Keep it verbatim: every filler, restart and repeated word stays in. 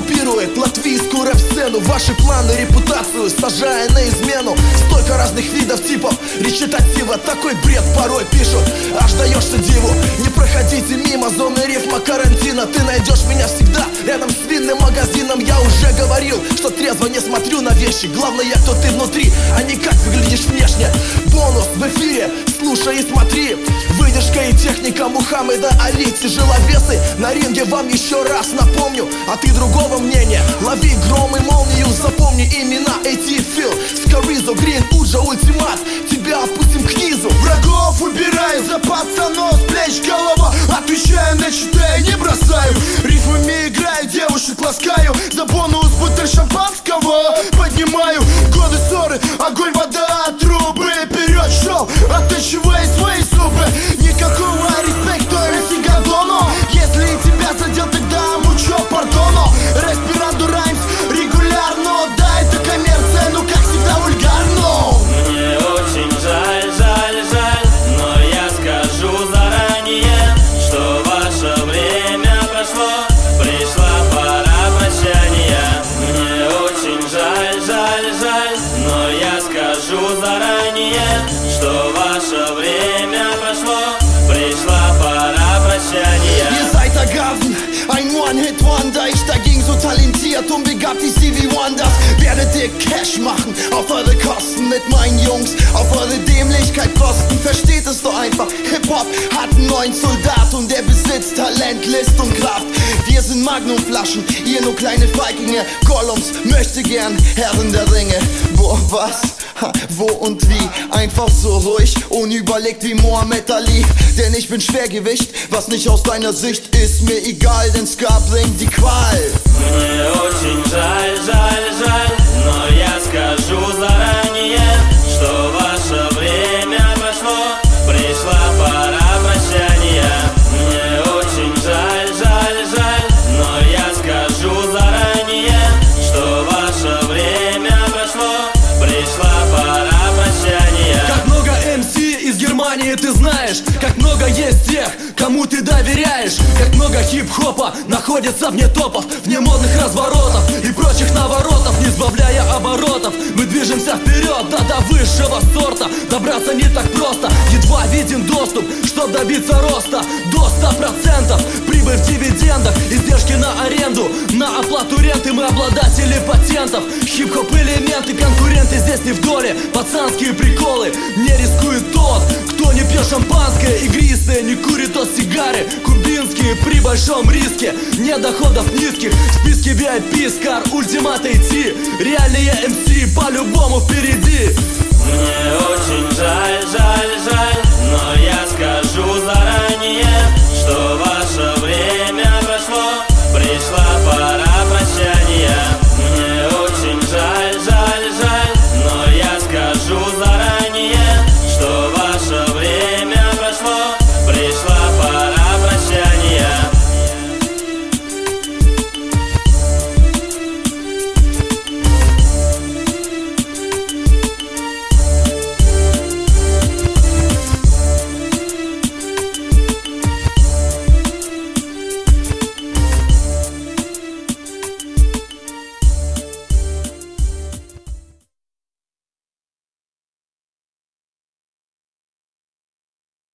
оккупирует латвийскую рэп-сцену. Ваши планы, репутацию, сажая на измену. Столько разных видов, типов речитатива. Такой бред порой пишут, аж даешься диву. Не проходите мимо зоны рифма карантина. Ты найдешь меня всегда рядом с винным магазином. Я уже говорил, что трезво не смотрю на вещи. Главное, кто ты внутри, а не как выглядишь внешне. Бонус в эфире, слушай и смотри. Выдержка и техника Мухаммеда Али. Тяжеловесы на ринге, вам еще раз напомню. А ты другого мнения, лови гром и молнию. Запомни имена эти Фил, Скоризо, Грин, Уджа, Ультимат. Тебя опустим к низу. Врагов убираю, за пацанов с плеч голова. Отвечаю, начитаю, не бросаю. Рифмами играю, девушек ласкаю. За бонус бутыль шампанского поднимаю. Годы ссоры, огонь, вода, трубы. Вперед шел, оттачивая свои зубы. Никакого респекта, ресигадону. Если тебя задел, тогда мучо пардону. Респираду раймс регулярно. Да, это коммерция, ну как всегда вульгарно. Мне очень жаль, жаль, жаль, но я скажу заранее, что ваше время прошло, пришла пора прощания. Мне очень жаль, жаль, жаль, но я скажу заранее, что ваше время прошло, пришла пора прощания. Ihr seid ergaben, ein One-Hit-Wonder. Ich dagegen so talentiert und begabt wie Stevie Wonders. Werdet ihr Cash machen auf eure Kosten mit meinen Jungs, auf eure Dämlichkeit kosten. Versteht es doch einfach, Hip-Hop hat einen neuen Soldat und der besitzt Talent, List und Kraft. Wir sind Magnumflaschen, ihr nur kleine Feiglinge. Gollums möchte gern Herren der Ringe. Boah, was? Ha, wo und wie? Einfach so ruhig, unüberlegt wie Muhammad Ali. Denn ich bin Schwergewicht, was nicht aus deiner Sicht ist mir egal, denn Ska bringt die Qual. Мне очень жаль, жаль, жаль, но я скажу заранее, что ваше время прошло, пришла пора прощания. Мне очень жаль, жаль, жаль, но я скажу заранее, что ваше время прошло, пришла пора прощания. Как много эм си из Германии ты знаешь, как много есть тех, кому ты доверяешь. Как много хип-хопа находится вне топов, вне модных разворотов и прочих наворотов. Не сбавляя оборотов, мы движемся вперед, да до высшего сорта. Добраться не так просто, едва виден доступ, чтоб добиться роста до ста процентов. Прибыль в дивидендах, издержки на аренду, на оплату ренты. Мы обладатели патентов, хип-хоп элементы, конкуренты здесь не в доле. Пацанские приколы, не рискует тот, кто не пьет шампанское игристое, не курит от сигары кубинские при большом риске. Нет доходов низких, в списке ви ай пи, Скар, Ультимат, идти. Реальные эм си по-любому впереди. Мне очень жаль, жаль, жаль, но я скажу заранее, что